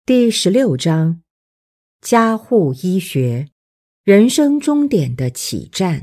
第16章，加护医学，人生终点的起站。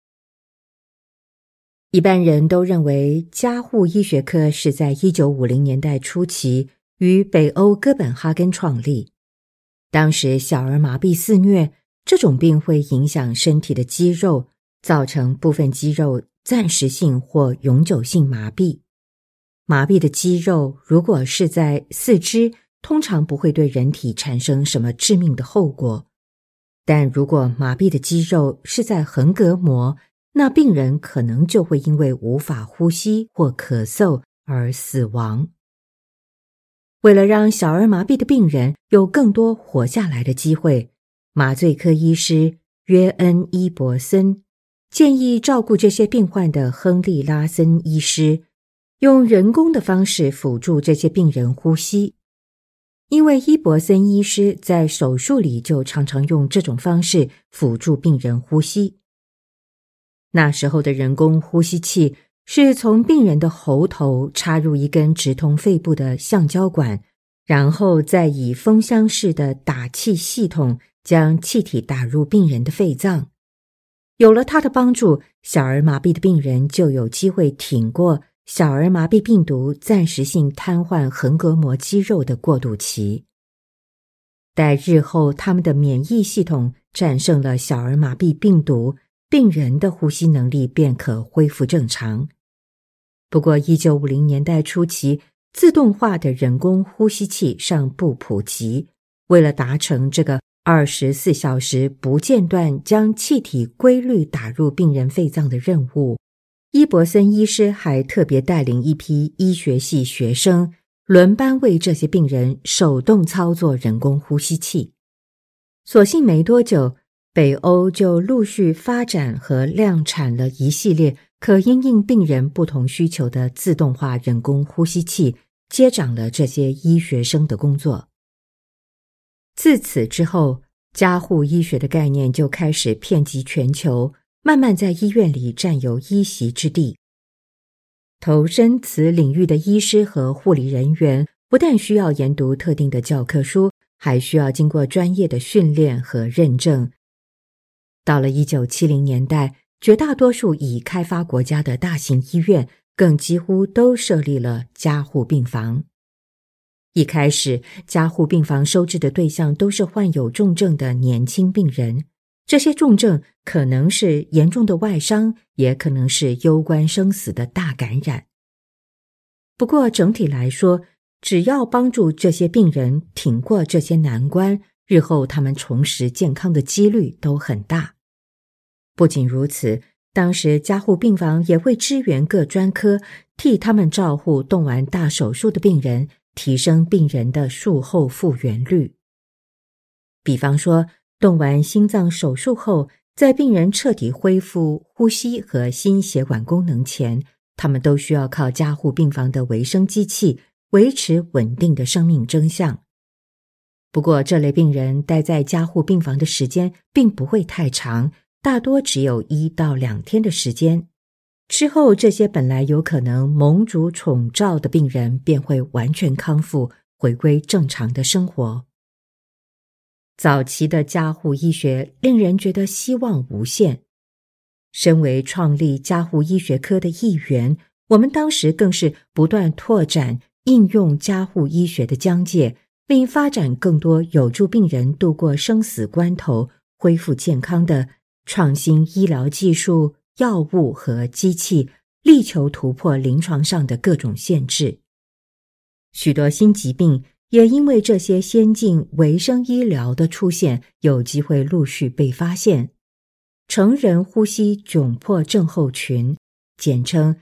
一般人都认为加护医学科是在1950年代初期于北欧哥本哈根创立。当时小儿麻痹肆虐，这种病会影响身体的肌肉，造成部分肌肉暂时性或永久性麻痹。麻痹的肌肉如果是在四肢，通常不会对人体产生什么致命的后果，但如果麻痹的肌肉是在横膈膜，那病人可能就会因为无法呼吸或咳嗽而死亡。为了让小儿麻痹的病人有更多活下来的机会，麻醉科医师约恩·伊伯森建议照顾这些病患的亨利·拉森医师用人工的方式辅助这些病人呼吸。因为伊伯森医师在手术里就常常用这种方式辅助病人呼吸。那时候的人工呼吸器是从病人的喉头插入一根直通肺部的橡胶管，然后再以风箱式的打气系统将气体打入病人的肺脏。有了它的帮助，小儿麻痹的病人就有机会挺过小儿麻痹病毒暂时性瘫痪横膈膜肌肉的过渡期。待日后他们的免疫系统战胜了小儿麻痹病毒，病人的呼吸能力便可恢复正常。不过1950年代初期，自动化的人工呼吸器尚不普及，为了达成这个24小时不间断将气体规律打入病人肺脏的任务，伊伯森医师还特别带领一批医学系学生轮班为这些病人手动操作人工呼吸器。所幸没多久，北欧就陆续发展和量产了一系列可因应病人不同需求的自动化人工呼吸器，接掌了这些医学生的工作。自此之后，加护医学的概念就开始遍及全球，慢慢在医院里占有一席之地。投身此领域的医师和护理人员不但需要研读特定的教科书，还需要经过专业的训练和认证。到了1970年代，绝大多数已开发国家的大型医院更几乎都设立了加护病房。一开始，加护病房收治的对象都是患有重症的年轻病人，这些重症可能是严重的外伤，也可能是攸关生死的大感染。不过整体来说，只要帮助这些病人挺过这些难关，日后他们重拾健康的几率都很大。不仅如此，当时加护病房也会支援各专科，替他们照护动完大手术的病人，提升病人的术后复原率。比方说，动完心脏手术后，在病人彻底恢复呼吸和心血管功能前，他们都需要靠加护病房的维生机器维持稳定的生命征象。不过这类病人待在加护病房的时间并不会太长，大多只有1到2天的时间。之后，这些本来有可能蒙主宠照的病人便会完全康复，回归正常的生活。早期的加护医学令人觉得希望无限。身为创立加护医学科的一员，我们当时更是不断拓展应用加护医学的疆界，并发展更多有助病人度过生死关头、恢复健康的创新医疗技术、药物和机器，力求突破临床上的各种限制。许多新疾病也因为这些先进微生医疗的出现，有机会陆续被发现。成人呼吸窘迫症候群，简称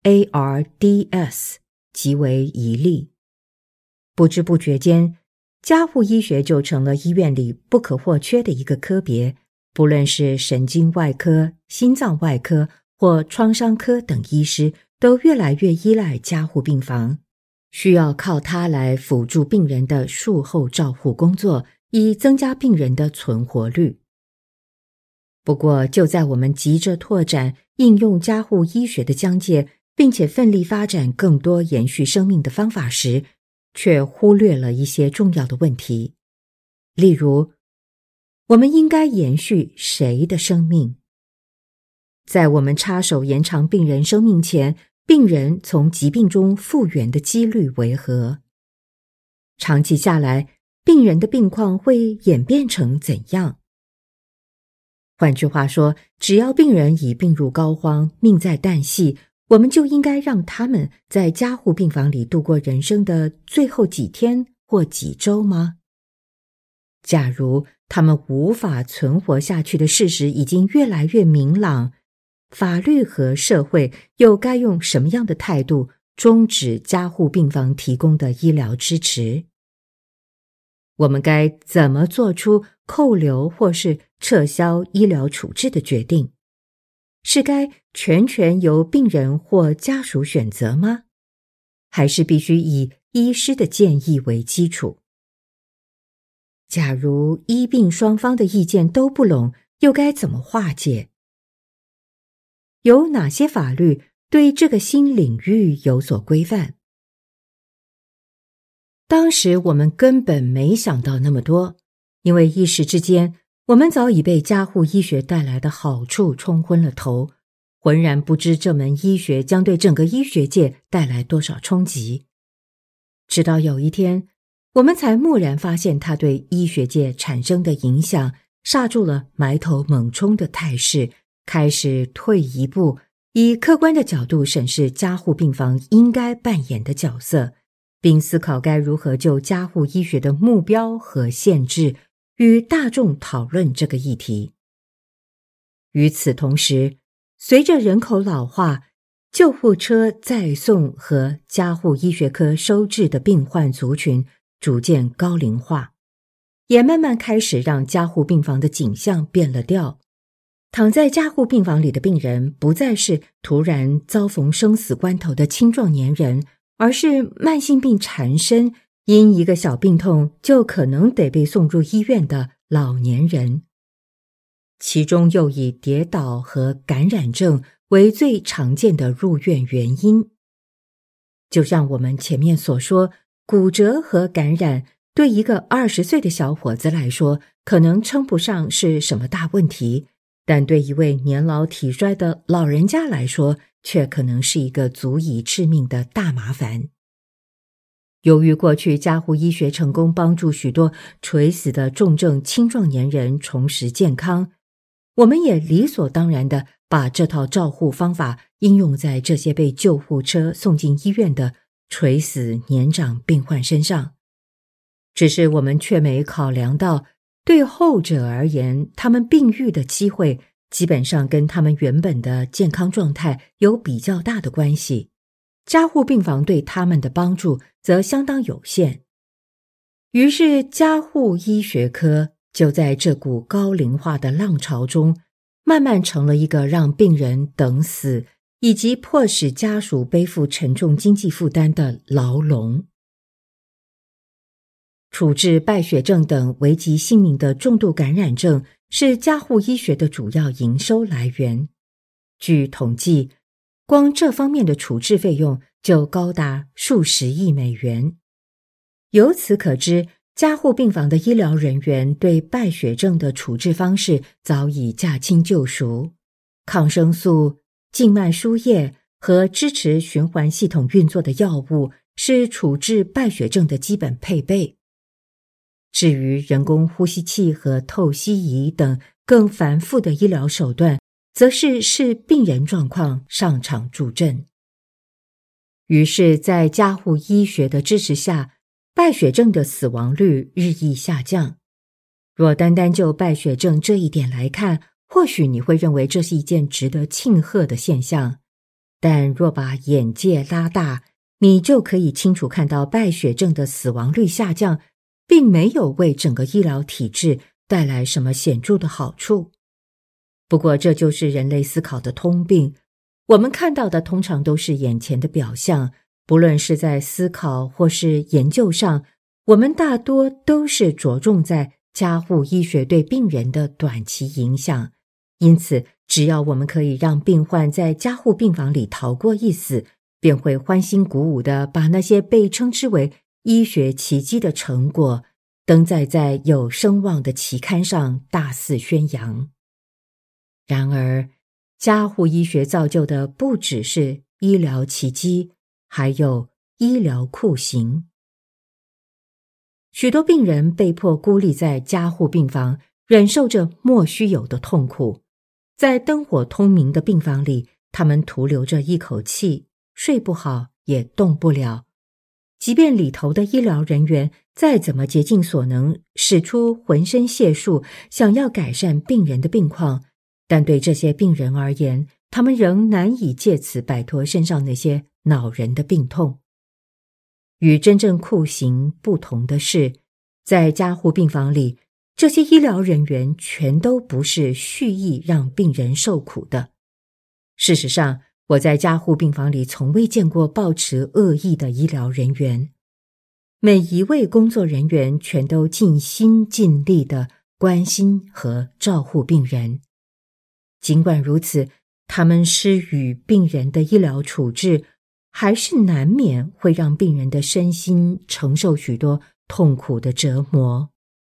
ARDS， 极为一例。不知不觉间，加护医学就成了医院里不可或缺的一个科别，不论是神经外科、心脏外科或创伤科等医师，都越来越依赖加护病房，需要靠它来辅助病人的术后照护工作，以增加病人的存活率。不过，就在我们急着拓展应用加护医学的疆界，并且奋力发展更多延续生命的方法时， 却忽略了一些重要的问题，例如，我们应该延续谁的生命？在我们插手延长病人生命前，病人从疾病中复原的几率为何？长期下来，病人的病况会演变成怎样？换句话说，只要病人已病入膏肓，命在旦夕，我们就应该让他们在加护病房里度过人生的最后几天或几周吗？假如他们无法存活下去的事实已经越来越明朗，法律和社会又该用什么样的态度终止加护病房提供的医疗支持？我们该怎么做出扣留或是撤销医疗处置的决定？是该全权由病人或家属选择吗？还是必须以医师的建议为基础？假如医病双方的意见都不拢，又该怎么化解？有哪些法律对这个新领域有所规范？当时我们根本没想到那么多，因为一时之间，我们早已被加护医学带来的好处冲昏了头，浑然不知这门医学将对整个医学界带来多少冲击。直到有一天，我们才蓦然发现它对医学界产生的影响，刹住了埋头猛冲的态势，开始退一步，以客观的角度审视加护病房应该扮演的角色，并思考该如何就加护医学的目标和限制与大众讨论这个议题。与此同时，随着人口老化，救护车载送和加护医学科收治的病患族群逐渐高龄化，也慢慢开始让加护病房的景象变了调。躺在加护病房里的病人不再是突然遭逢生死关头的青壮年人，而是慢性病缠身，因一个小病痛就可能得被送入医院的老年人。其中又以跌倒和感染症为最常见的入院原因。就像我们前面所说，骨折和感染对一个20岁的小伙子来说，可能称不上是什么大问题，但对一位年老体衰的老人家来说，却可能是一个足以致命的大麻烦。由于过去加护医学成功帮助许多垂死的重症青壮年人重拾健康，我们也理所当然地把这套照护方法应用在这些被救护车送进医院的垂死年长病患身上。只是我们却没考量到，对后者而言，他们病愈的机会基本上跟他们原本的健康状态有比较大的关系，加护病房对他们的帮助则相当有限。于是加护医学科就在这股高龄化的浪潮中，慢慢成了一个让病人等死以及迫使家属背负沉重经济负担的牢笼。处置败血症等危及性命的重度感染症是加护医学的主要营收来源。据统计，光这方面的处置费用就高达数十亿美元。由此可知，加护病房的医疗人员对败血症的处置方式早已驾轻就熟，抗生素、静脉输液和支持循环系统运作的药物是处置败血症的基本配备。至于人工呼吸器和透析仪等更繁复的医疗手段，则是视病人状况上场助阵。于是在加护医学的支持下，败血症的死亡率日益下降。若单单就败血症这一点来看，或许你会认为这是一件值得庆贺的现象，但若把眼界拉大，你就可以清楚看到败血症的死亡率下降并没有为整个医疗体制带来什么显著的好处。不过这就是人类思考的通病，我们看到的通常都是眼前的表象，不论是在思考或是研究上，我们大多都是着重在加护医学对病人的短期影响。因此，只要我们可以让病患在加护病房里逃过一死，便会欢欣鼓舞地把那些被称之为医学奇迹的成果登载在有声望的期刊上大肆宣扬。然而，加护医学造就的不只是医疗奇迹，还有医疗酷刑。许多病人被迫孤立在加护病房，忍受着莫须有的痛苦。在灯火通明的病房里，他们徒留着一口气，睡不好，也动不了。即便里头的医疗人员再怎么竭尽所能，使出浑身解数，想要改善病人的病况，但对这些病人而言，他们仍难以借此摆脱身上那些恼人的病痛。与真正酷刑不同的是，在加护病房里，这些医疗人员全都不是蓄意让病人受苦的。事实上，我在加护病房里从未见过抱持恶意的医疗人员。每一位工作人员全都尽心尽力地关心和照护病人。尽管如此，他们施予病人的医疗处置还是难免会让病人的身心承受许多痛苦的折磨。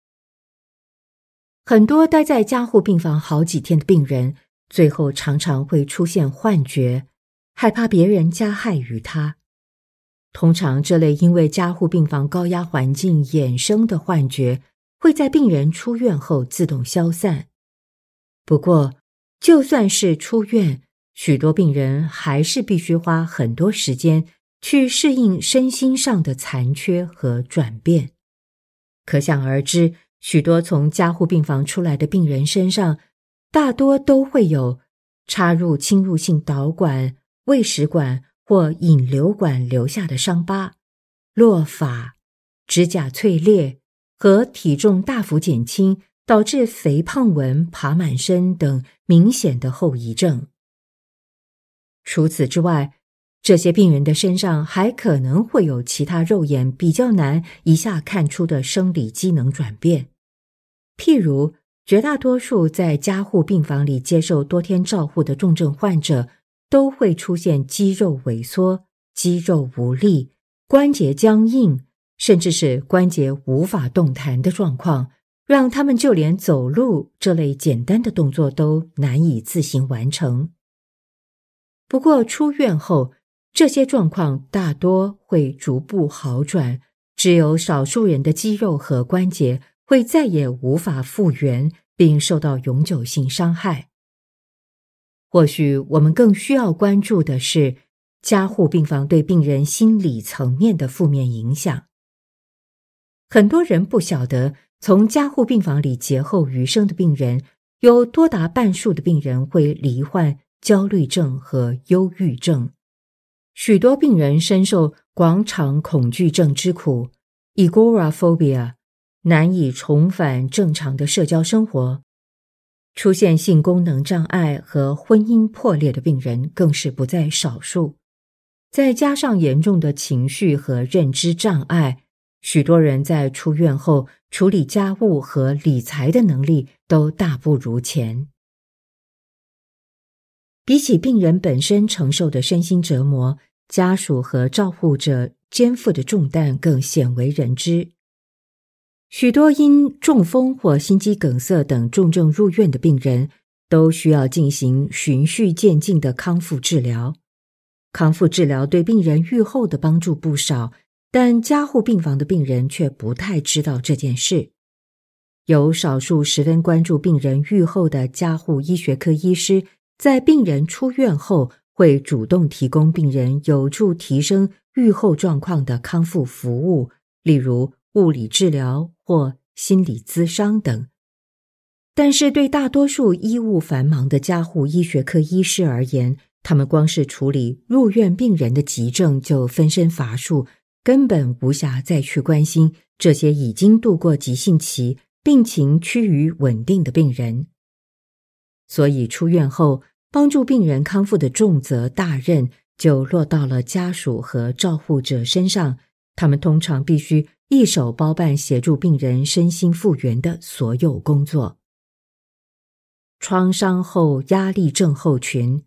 很多待在加护病房好几天的病人，最后常常会出现幻觉，害怕别人加害于他。通常这类因为加护病房高压环境衍生的幻觉，会在病人出院后自动消散。不过，就算是出院，许多病人还是必须花很多时间去适应身心上的残缺和转变。可想而知，许多从加护病房出来的病人身上，大多都会有插入侵入性导管、胃食管或引流管留下的伤疤、落发、指甲脆裂和体重大幅减轻导致肥胖纹爬满身等明显的后遗症。除此之外，这些病人的身上还可能会有其他肉眼比较难一下看出的生理机能转变。譬如，绝大多数在加护病房里接受多天照护的重症患者，都会出现肌肉萎缩、肌肉无力、关节僵硬，甚至是关节无法动弹的状况，让他们就连走路这类简单的动作都难以自行完成。不过出院后，这些状况大多会逐步好转，只有少数人的肌肉和关节会再也无法复原，并受到永久性伤害。或许我们更需要关注的是加护病房对病人心理层面的负面影响。很多人不晓得，从加护病房里劫后余生的病人，有多达半数的病人会罹患焦虑症和忧郁症。许多病人深受广场恐惧症之苦 agoraphobia， 难以重返正常的社交生活。出现性功能障碍和婚姻破裂的病人更是不在少数。再加上严重的情绪和认知障碍，许多人在出院后处理家务和理财的能力都大不如前。比起病人本身承受的身心折磨，家属和照护者肩负的重担更鲜为人知。许多因中风或心肌梗塞等重症入院的病人，都需要进行循序渐进的康复治疗。康复治疗对病人愈后的帮助不少，但加护病房的病人却不太知道这件事。有少数十分关注病人愈后的加护医学科医师，在病人出院后会主动提供病人有助提升愈后状况的康复服务，例如物理治疗或心理咨商等。但是对大多数医务繁忙的加护医学科医师而言，他们光是处理入院病人的急症就分身乏术，根本无暇再去关心这些已经度过急性期、病情趋于稳定的病人。所以出院后，帮助病人康复的重责大任就落到了家属和照护者身上，他们通常必须一手包办协助病人身心复原的所有工作。创伤后压力症候群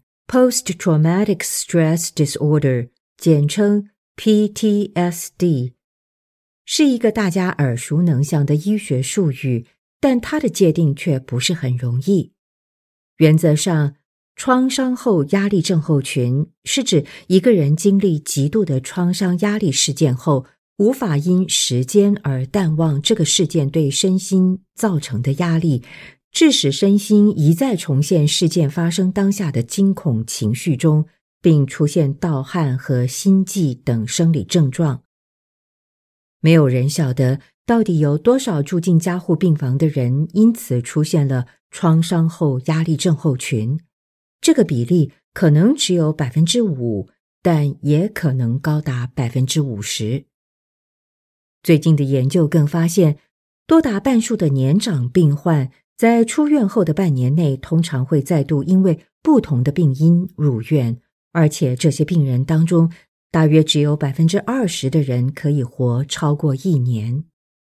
Post-Traumatic Stress Disorder， 简称 PTSD， 是一个大家耳熟能详的医学术语，但它的界定却不是很容易。原则上，创伤后压力症候群是指一个人经历极度的创伤压力事件后，无法因时间而淡忘这个事件对身心造成的压力，致使身心一再重现事件发生当下的惊恐情绪中，并出现盗汗和心悸等生理症状。没有人晓得到底有多少住进加护病房的人因此出现了创伤后压力症候群，这个比例可能只有 5%， 但也可能高达 50%。最近的研究更发现，多达半数的年长病患在出院后的半年内通常会再度因为不同的病因入院，而且这些病人当中大约只有 20% 的人可以活超过1年。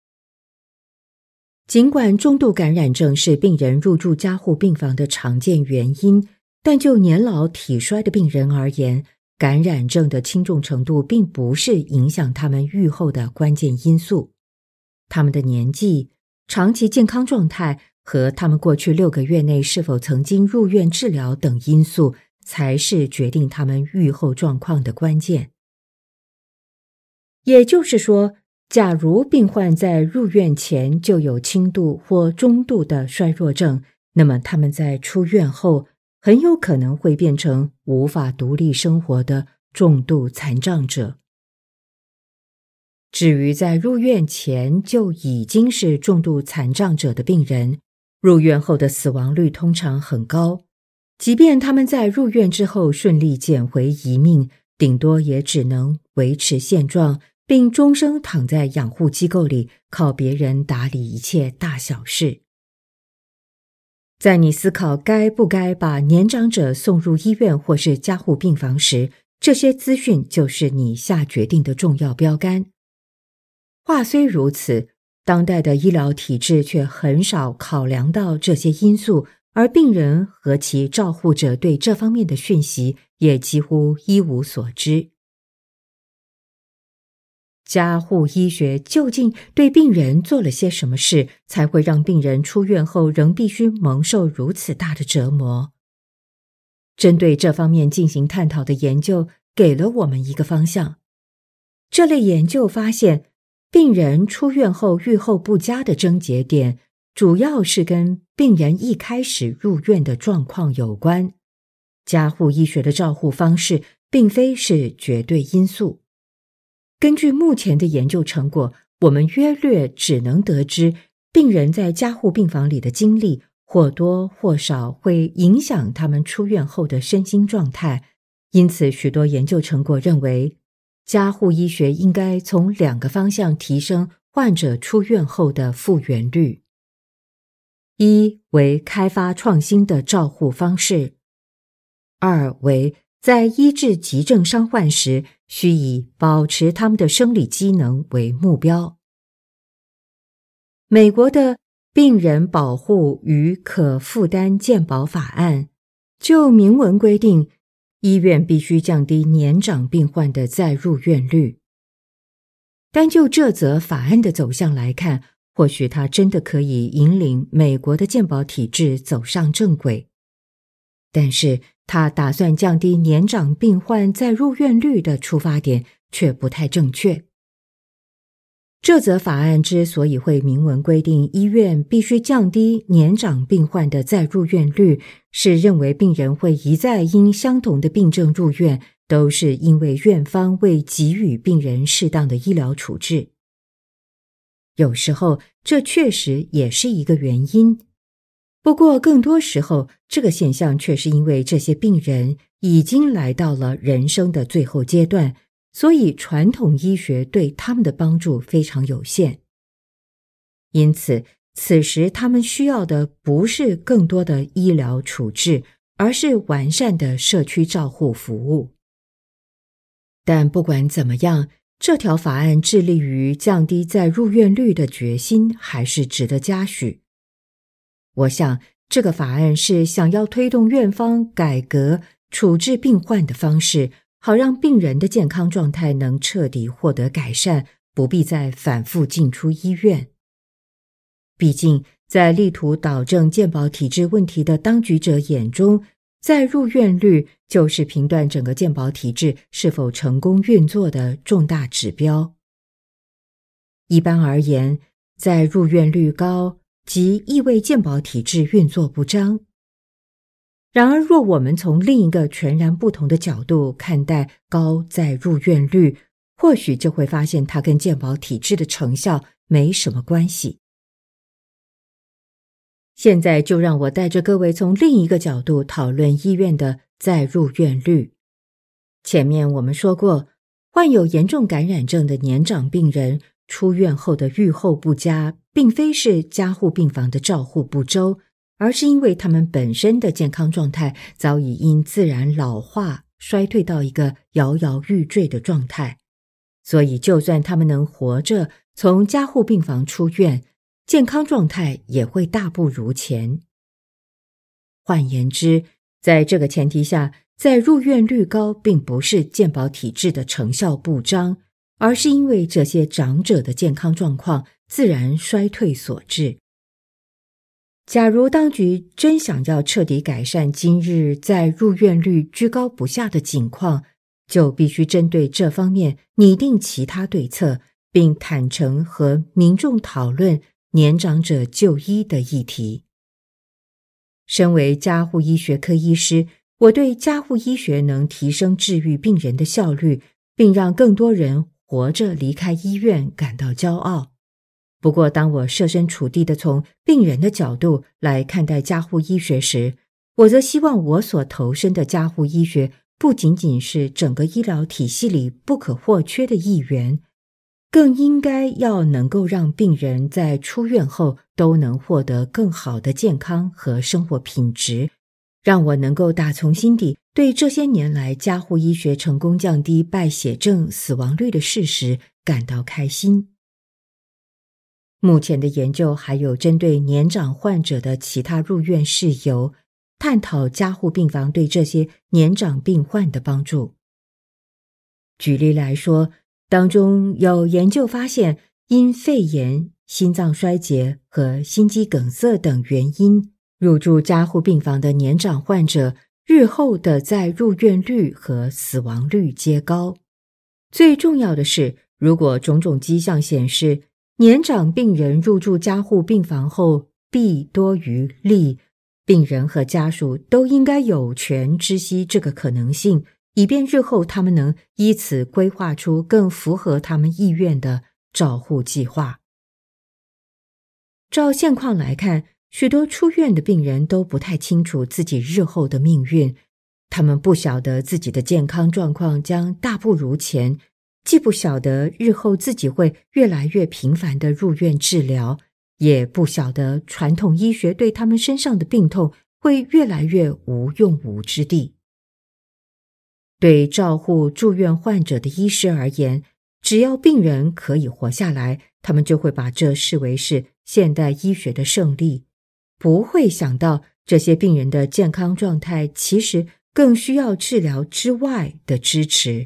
尽管中度感染症是病人入住加护病房的常见原因，但就年老体衰的病人而言，感染症的轻重程度并不是影响他们预后的关键因素。他们的年纪、长期健康状态和他们过去6个月内是否曾经入院治疗等因素才是决定他们预后状况的关键。也就是说，假如病患在入院前就有轻度或中度的衰弱症，那么他们在出院后很有可能会变成无法独立生活的重度残障者。至于在入院前就已经是重度残障者的病人，入院后的死亡率通常很高，即便他们在入院之后顺利捡回一命，顶多也只能维持现状，并终生躺在养护机构里，靠别人打理一切大小事。在你思考该不该把年长者送入医院或是加护病房时，这些资讯就是你下决定的重要标杆。话虽如此，当代的医疗体制却很少考量到这些因素，而病人和其照护者对这方面的讯息也几乎一无所知。加护医学究竟对病人做了些什么事，才会让病人出院后仍必须蒙受如此大的折磨？针对这方面进行探讨的研究给了我们一个方向。这类研究发现，病人出院后预后不佳的症结点主要是跟病人一开始入院的状况有关。加护医学的照护方式并非是绝对因素。根据目前的研究成果，我们约略只能得知病人在加护病房里的经历或多或少会影响他们出院后的身心状态，因此许多研究成果认为，加护医学应该从2个方向提升患者出院后的复原率。一为开发创新的照护方式，2为在医治急症伤患时，需以保持他们的生理机能为目标。美国的病人保护与可负担健保法案就明文规定，医院必须降低年长病患的再入院率。单就这则法案的走向来看，或许它真的可以引领美国的健保体制走上正轨。但是他打算降低年长病患再入院率的出发点却不太正确。这则法案之所以会明文规定医院必须降低年长病患的再入院率，是认为病人会一再因相同的病症入院，都是因为院方未给予病人适当的医疗处置。有时候这确实也是一个原因，不过更多时候，这个现象却是因为这些病人已经来到了人生的最后阶段，所以传统医学对他们的帮助非常有限。因此，此时他们需要的不是更多的医疗处置，而是完善的社区照护服务。但不管怎么样，这条法案致力于降低再入院率的决心还是值得嘉许。我想，这个法案是想要推动院方改革处置病患的方式，好让病人的健康状态能彻底获得改善， 不必再反复进出医院。毕竟，在力图导正健保体制问题的当局者眼中，再入院率就是评断整个健保体制是否成功运作的重大指标。一般而言，再入院率高即意味健保体制运作不彰。然而，若我们从另一个全然不同的角度看待高再入院率，或许就会发现它跟健保体制的成效没什么关系。现在就让我带着各位从另一个角度讨论医院的再入院率。前面我们说过，患有严重感染症的年长病人出院后的预后不佳，并非是加护病房的照护不周，而是因为他们本身的健康状态早已因自然老化衰退到一个摇摇欲坠的状态。所以就算他们能活着从加护病房出院，健康状态也会大不如前。换言之，在这个前提下，再入院率高并不是健保体制的成效不彰，而是因为这些长者的健康状况自然衰退所致。假如当局真想要彻底改善今日在入院率居高不下的景况，就必须针对这方面拟定其他对策，并坦诚和民众讨论年长者就医的议题。身为加护医学科医师，我对加护医学能提升治愈病人的效率，并让更多人活着离开医院感到骄傲。不过，当我设身处地地从病人的角度来看待加护医学时，我则希望我所投身的加护医学不仅仅是整个医疗体系里不可或缺的一员，更应该要能够让病人在出院后都能获得更好的健康和生活品质，让我能够打从心底对这些年来加护医学成功降低败血症死亡率的事实感到开心。目前的研究还有针对年长患者的其他入院事由，探讨加护病房对这些年长病患的帮助。举例来说，当中有研究发现，因肺炎、心脏衰竭和心肌梗塞等原因入住加护病房的年长患者，日后的再入院率和死亡率皆高。最重要的是，如果种种迹象显示，年长病人入住加护病房后弊多于利，病人和家属都应该有权知悉这个可能性，以便日后他们能依此规划出更符合他们意愿的照护计划。照现况来看，许多出院的病人都不太清楚自己日后的命运，他们不晓得自己的健康状况将大不如前，既不晓得日后自己会越来越频繁地入院治疗，也不晓得传统医学对他们身上的病痛会越来越无用武之地。对照护住院患者的医师而言，只要病人可以活下来，他们就会把这视为是现代医学的胜利，不会想到这些病人的健康状态其实更需要治疗之外的支持。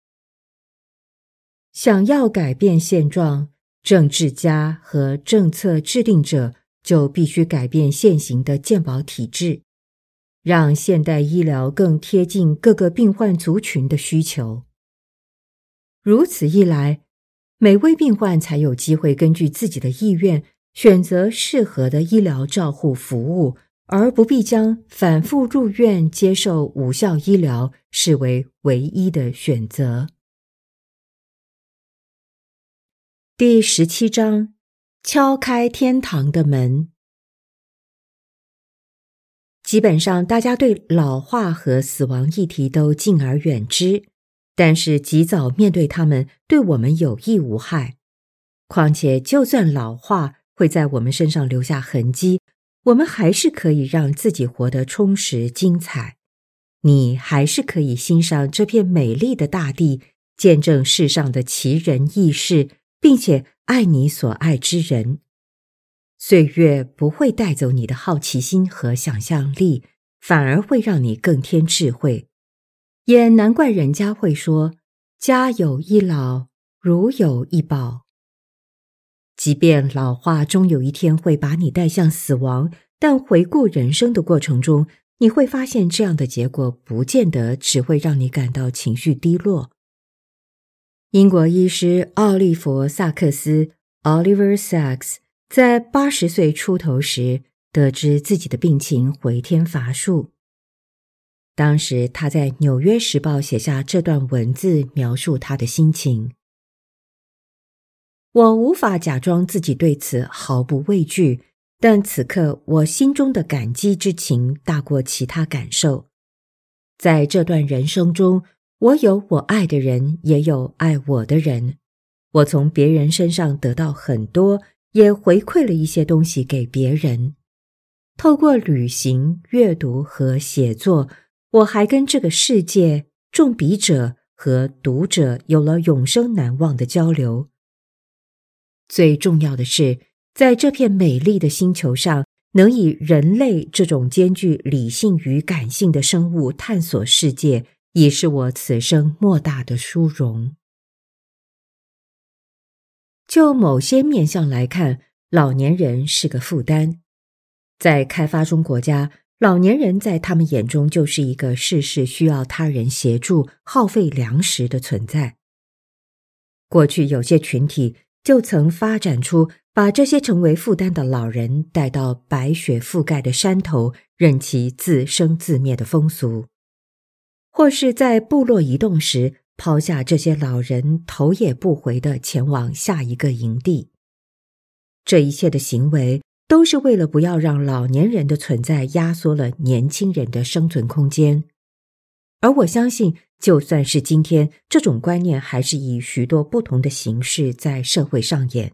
想要改变现状，政治家和政策制定者就必须改变现行的健保体制，让现代医疗更贴近各个病患族群的需求。如此一来，每位病患才有机会根据自己的意愿选择适合的医疗照护服务，而不必将反复入院接受无效医疗视为唯一的选择。第17章，敲开天堂的门。基本上大家对老化和死亡议题都敬而远之，但是及早面对它们对我们有益无害。况且就算老化会在我们身上留下痕迹，我们还是可以让自己活得充实精彩。你还是可以欣赏这片美丽的大地，见证世上的奇人异事，并且爱你所爱之人。岁月不会带走你的好奇心和想象力，反而会让你更添智慧。也难怪人家会说，家有一老， 如有一宝。即便老化终有一天会把你带向死亡，但回顾人生的过程中，你会发现这样的结果不见得只会让你感到情绪低落。英国医师奥利弗·萨克斯 Oliver Sacks 在80岁出头时得知自己的病情回天乏术。当时他在《纽约时报》写下这段文字描述他的心情：我无法假装自己对此毫不畏惧，但此刻我心中的感激之情大过其他感受。在这段人生中，我有我爱的人，也有爱我的人。我从别人身上得到很多，也回馈了一些东西给别人。透过旅行、阅读和写作，我还跟这个世界、众笔者和读者有了永生难忘的交流。最重要的是，在这片美丽的星球上，能以人类这种兼具理性与感性的生物探索世界，已是我此生莫大的殊荣。就某些面向来看，老年人是个负担。在开发中国家，老年人在他们眼中就是一个事事需要他人协助、耗费粮食的存在。过去有些群体就曾发展出把这些成为负担的老人带到白雪覆盖的山头，任其自生自灭的风俗，或是在部落移动时抛下这些老人头也不回地前往下一个营地。这一切的行为都是为了不要让老年人的存在压缩了年轻人的生存空间。而我相信，就算是今天，这种观念还是以许多不同的形式在社会上演。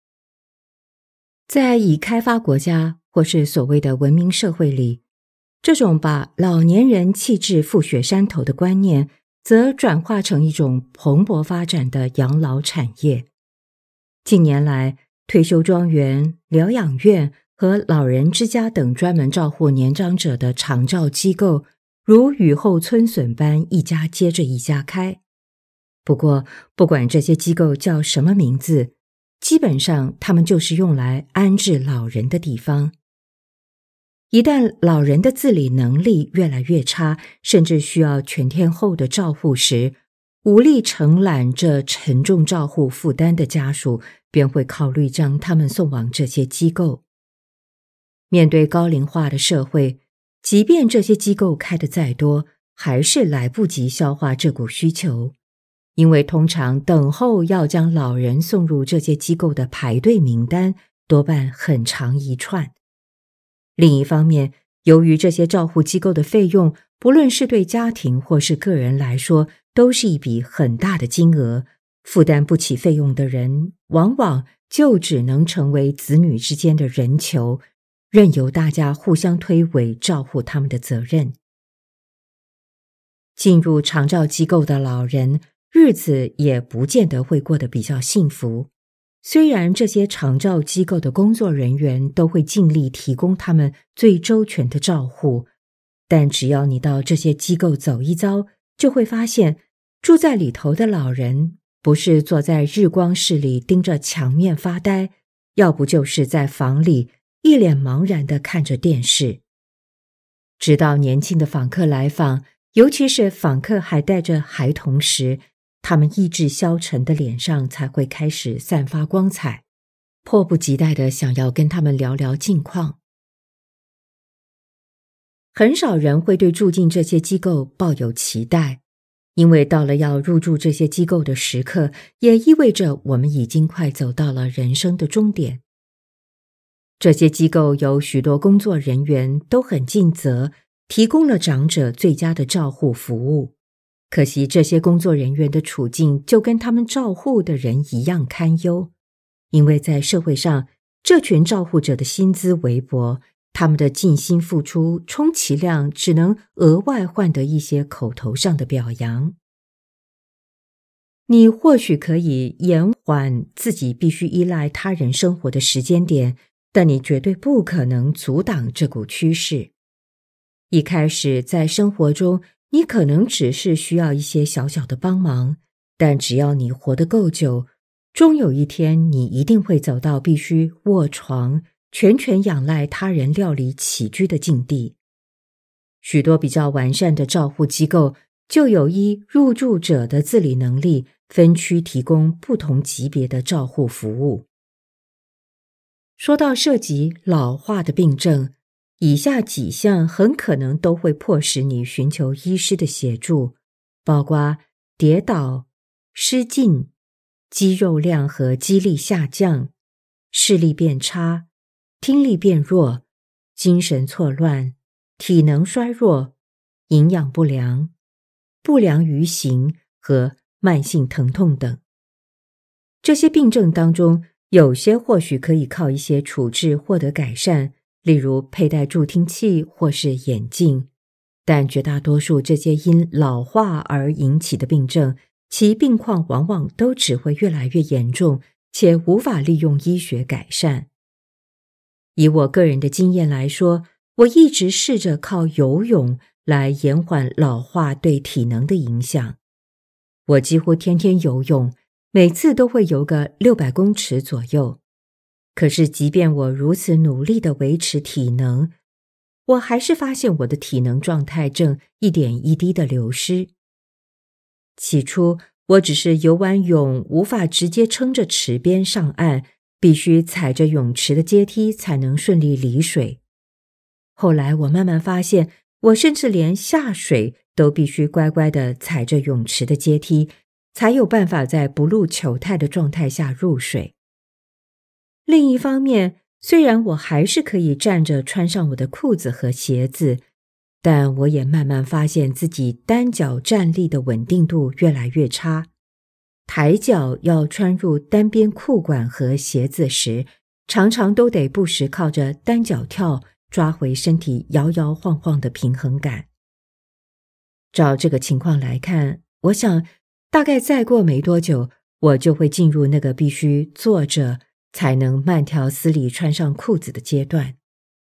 在已开发国家或是所谓的文明社会里，这种把老年人弃置覆雪山头的观念，则转化成一种蓬勃发展的养老产业。近年来，退休庄园、疗养院和老人之家等专门照护年长者的长照机构，如雨后春笋般一家接着一家开。不过，不管这些机构叫什么名字，基本上他们就是用来安置老人的地方。一旦老人的自理能力越来越差，甚至需要全天候的照护时，无力承揽这沉重照护负担的家属便会考虑将他们送往这些机构。面对高龄化的社会，即便这些机构开得再多，还是来不及消化这股需求，因为通常等候要将老人送入这些机构的排队名单多半很长一串。另一方面，由于这些照护机构的费用，不论是对家庭或是个人来说，都是一笔很大的金额，负担不起费用的人，往往就只能成为子女之间的人球，任由大家互相推诿照护他们的责任。进入长照机构的老人，日子也不见得会过得比较幸福。虽然这些长照机构的工作人员都会尽力提供他们最周全的照护，但只要你到这些机构走一遭，就会发现住在里头的老人不是坐在日光室里盯着墙面发呆，要不就是在房里一脸茫然地看着电视。直到年轻的访客来访，尤其是访客还带着孩童时，他们意志消沉的脸上才会开始散发光彩，迫不及待地想要跟他们聊聊近况。很少人会对住进这些机构抱有期待，因为到了要入住这些机构的时刻，也意味着我们已经快走到了人生的终点。这些机构有许多工作人员都很尽责，提供了长者最佳的照护服务。可惜这些工作人员的处境就跟他们照护的人一样堪忧，因为在社会上，这群照护者的薪资微薄，他们的尽心付出充其量只能额外换得一些口头上的表扬。你或许可以延缓自己必须依赖他人生活的时间点，但你绝对不可能阻挡这股趋势。一开始在生活中，你可能只是需要一些小小的帮忙， 但只要你活得够久，终有一天你一定会走到必须卧床，全权仰赖他人料理起居的境地。许多比较完善的照护机构就有依入住者的自理能力，分区提供不同级别的照护服务。说到涉及老化的病症，以下几项很可能都会迫使你寻求医师的协助，包括跌倒、失禁、肌肉量和肌力下降、视力变差、听力变弱、精神错乱、体能衰弱、营养不良、不良于行和慢性疼痛等。这些病症当中，有些或许可以靠一些处置获得改善，例如佩戴助听器或是眼镜，但绝大多数这些因老化而引起的病症，其病况往往都只会越来越严重，且无法利用医学改善。以我个人的经验来说，我一直试着靠游泳来延缓老化对体能的影响。我几乎天天游泳，每次都会游个600公尺左右。可是即便我如此努力地维持体能，我还是发现我的体能状态正一点一滴地流失。起初，我只是游完泳无法直接撑着池边上岸，必须踩着泳池的阶梯才能顺利离水。后来我慢慢发现，我甚至连下水都必须乖乖地踩着泳池的阶梯，才有办法在不露糗态的状态下入水。另一方面，虽然我还是可以站着穿上我的裤子和鞋子，但我也慢慢发现自己单脚站立的稳定度越来越差。抬脚要穿入单边裤管和鞋子时，常常都得不时靠着单脚跳，抓回身体摇摇晃晃的平衡感。照这个情况来看，我想大概再过没多久，我就会进入那个必须坐着才能慢条斯理穿上裤子的阶段。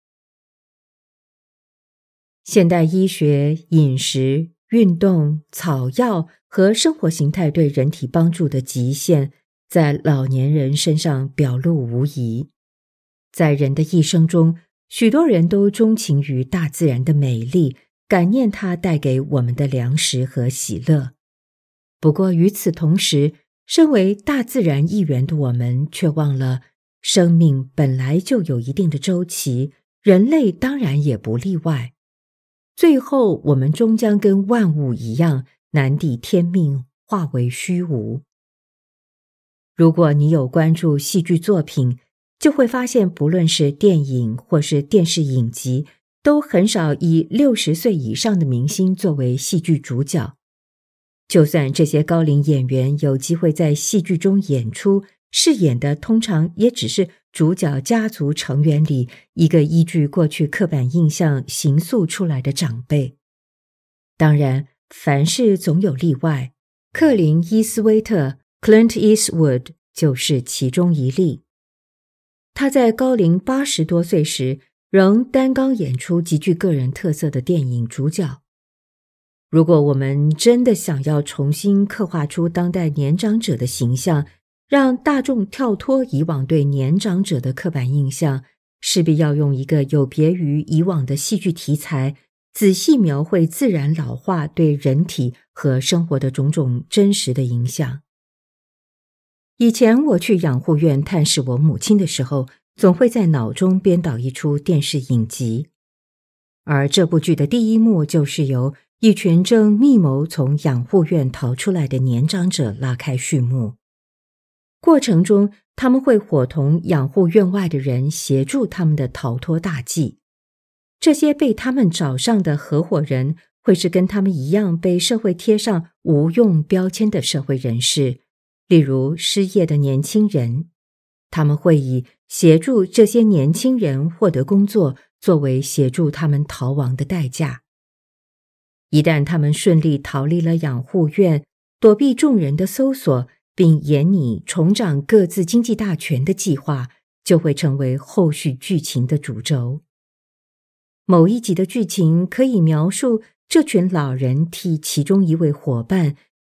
现代医学、饮食、运动、草药和生活形态对人体帮助的极限，在老年人身上表露无遗。在人的一生中，许多人都钟情于大自然的美丽，感念它带给我们的粮食和喜乐。不过与此同时，身为大自然一员的我们却忘了，生命本来就有一定的周期，人类当然也不例外。最后我们终将跟万物一样，难抵天命，化为虚无。如果你有关注戏剧作品，就会发现不论是电影或是电视影集，都很少以60岁以上的明星作为戏剧主角。就算这些高龄演员有机会在戏剧中演出，饰演的通常也只是主角家族成员里一个依据过去刻板印象形塑出来的长辈。当然，凡事总有例外，克林·伊斯威特 Clint Eastwood 就是其中一例。他在高龄80多岁时，仍担纲演出极具个人特色的电影主角。如果我们真的想要重新刻画出当代年长者的形象，让大众跳脱以往对年长者的刻板印象，势必要用一个有别于以往的戏剧题材，仔细描绘自然老化对人体和生活的种种真实的影响。以前我去养护院探视我母亲的时候，总会在脑中编导一出电视影集，而这部剧的第一幕就是由一群正密谋从养护院逃出来的年长者拉开序幕。过程中，他们会伙同养护院外的人协助他们的逃脱大计。这些被他们找上的合伙人会是跟他们一样被社会贴上无用标签的社会人士，例如失业的年轻人。他们会以协助这些年轻人获得工作作为协助他们逃亡的代价。一旦他们顺利逃离了养护院，躲避众人的搜索，并沿拟重掌各自经济大权的计划，就会成为后续剧情的主轴。某一集的剧情可以描述这群老人替其中一位伙伴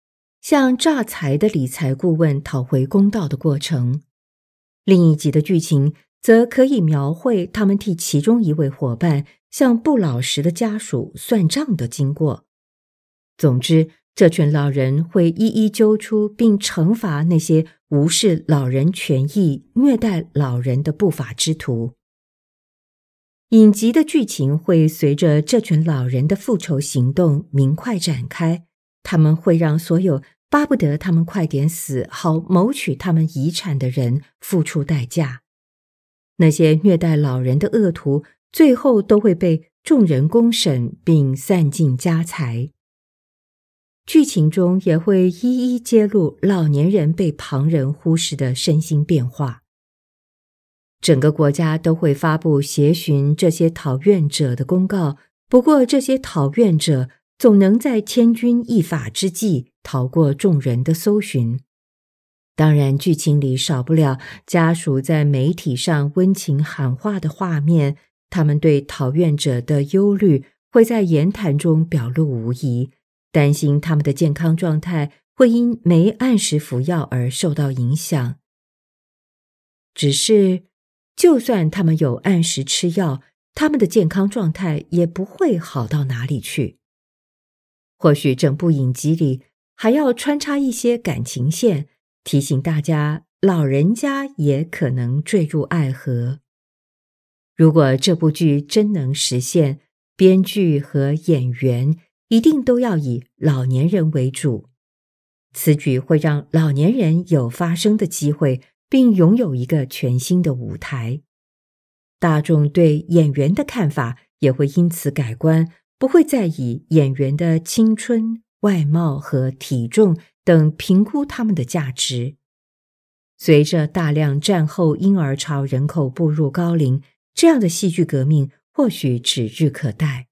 向诈财的理财顾问讨回公道的过程。另一集的剧情则可以描绘他们替其中一位伙伴向不老实的家属算账的经过。总之，这群老人会一一揪出并惩罚那些无视老人权益、虐待老人的不法之徒。影集的剧情会随着这群老人的复仇行动明快展开，他们会让所有巴不得他们快点死，好谋取他们遗产的人付出代价。那些虐待老人的恶徒最后都会被众人公审并散尽家财。剧情中也会一一揭露老年人被旁人忽视的身心变化。整个国家都会发布协寻这些讨怨者的公告，不过这些讨怨者总能在千钧一发之际逃过众人的搜寻。当然，剧情里少不了家属在媒体上温情喊话的画面，他们对讨怨者的忧虑会在言谈中表露无遗，担心他们的健康状态会因没按时服药而受到影响。只是，就算他们有按时吃药，他们的健康状态也不会好到哪里去。或许整部影集里还要穿插一些感情线，提醒大家老人家也可能坠入爱河。如果这部剧真能实现，编剧和演员一定都要以老年人为主。此举会让老年人有发声的机会，并拥有一个全新的舞台。大众对演员的看法也会因此改观，不会再以演员的青春、外貌和体重等评估他们的价值。随着大量战后婴儿潮人口步入高龄，这样的戏剧革命或许指日可待。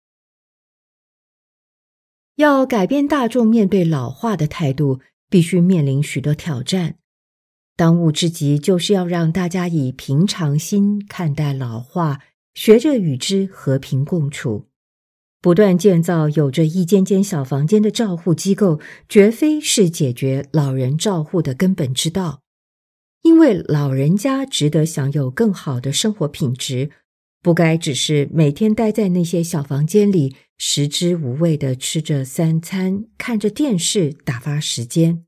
要改变大众面对老化的态度，必须面临许多挑战。当务之急就是要让大家以平常心看待老化，学着与之和平共处。不断建造有着一间间小房间的照护机构，绝非是解决老人照护的根本之道。因为老人家值得享有更好的生活品质，不该只是每天待在那些小房间里，食之无味地吃着三餐，看着电视打发时间。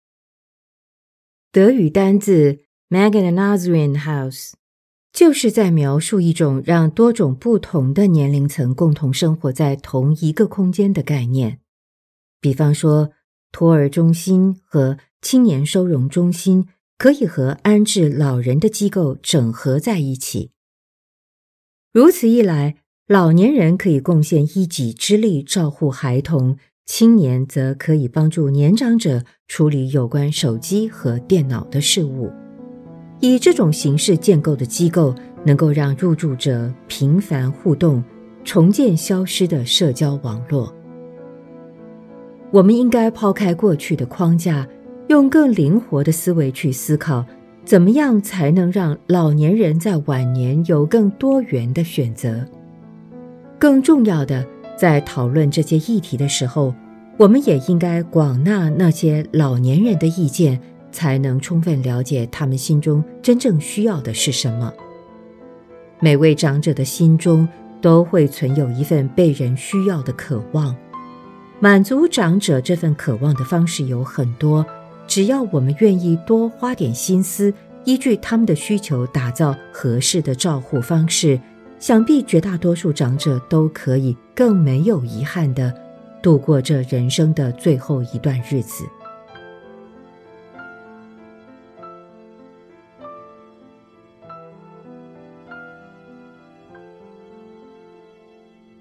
德语单字 Eigenheim 就是在描述一种让多种不同的年龄层共同生活在同一个空间的概念。比方说，托儿中心和青年收容中心可以和安置老人的机构整合在一起。如此一来，老年人可以贡献一己之力照护孩童，青年则可以帮助年长者处理有关手机和电脑的事务。以这种形式建构的机构，能够让入住者频繁互动，重建消失的社交网络。我们应该抛开过去的框架，用更灵活的思维去思考，怎么样才能让老年人在晚年有更多元的选择。更重要的，在讨论这些议题的时候，我们也应该广纳那些老年人的意见，才能充分了解他们心中真正需要的是什么。每位长者的心中都会存有一份被人需要的渴望，满足长者这份渴望的方式有很多，只要我们愿意多花点心思，依据他们的需求打造合适的照护方式，想必绝大多数长者都可以更没有遗憾地度过这人生的最后一段日子。